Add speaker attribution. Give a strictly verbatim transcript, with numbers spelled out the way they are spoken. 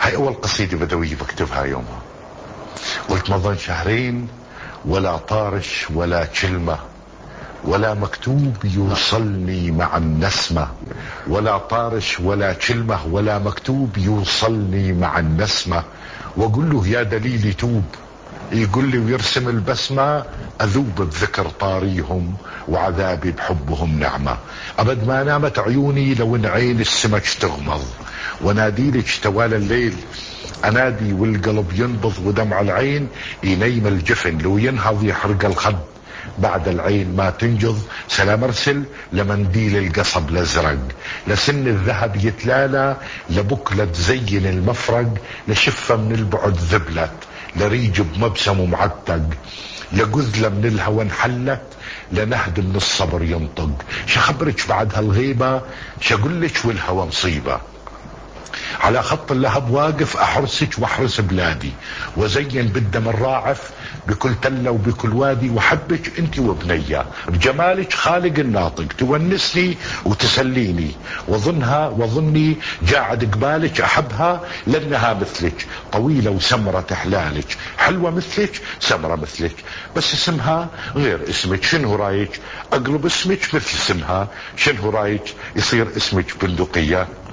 Speaker 1: هاي اول قصيدة بدوية بكتبها يومها. قلت ما ظن شهرين ولا طارش ولا كلمة، ولا مكتوب يوصلني مع النسمة، ولا طارش ولا كلمة ولا مكتوب يوصلني مع النسمة. واقول له يا دليلي توب، يقول لي ويرسم البسمة، اذوب بذكر طاريهم وعذابي بحبهم نعمة. ابد ما نامت عيوني لو ان عين السمك تغمض، وناديلك توالى الليل انادي والقلب ينبض، ودمع العين ينيم الجفن لو ينهض يحرق الخد، بعد العين ما تنجض سلام ارسل لمنديل القصب الازرق، لسن الذهب يتلالى لبكلة تزين المفرق، لشفة من البعد ذبلت لريج بمبسم ومعتق، لجذلة من الهوى انحلت لنهد من الصبر ينطق. شخبرك بعد هالغيبة شقولك والهوى مصيبة، على خط اللهب واقف احرسك واحرس بلادي، وزين بالدم الراعف بكل تلة وبكل وادي، وحبك انت وبنية بجمالك خالق الناطق، تونسني وتسليني، وظنها وظني قاعد قبالك احبها لانها مثلك طويلة وسمرة تحلالك، حلوة مثلك سمرة مثلك، بس اسمها غير اسمك. شنو رايك اقلب اسمك مثل اسمها؟ شنو رايك يصير اسمك بندقية؟